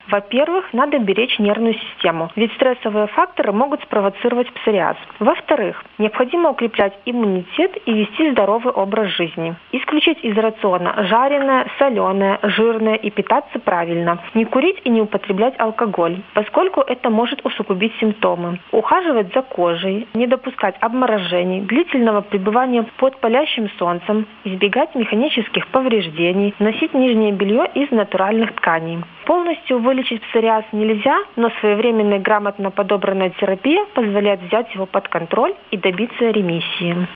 Во-первых, надо беречь нервную систему, ведь стрессовые факторы могут спровоцировать псориаз. Во-вторых, необходимо укреплять иммунитет и вести здоровый образ жизни. Исключить из рациона жареное, соленое, жирное и питаться правильно. Не курить и не употреблять алкоголь, поскольку это может усугубить симптомы. Ухаживать за кожей, не допускать обморожений, длительного пребывания под палящим солнцем, избегать механических повреждений, носить нижнее белье из натуральных тканей. Полностью вылечить псориаз нельзя, но своевременная грамотно подобранная терапия позволяет взять его под контроль и добиться ремиссии.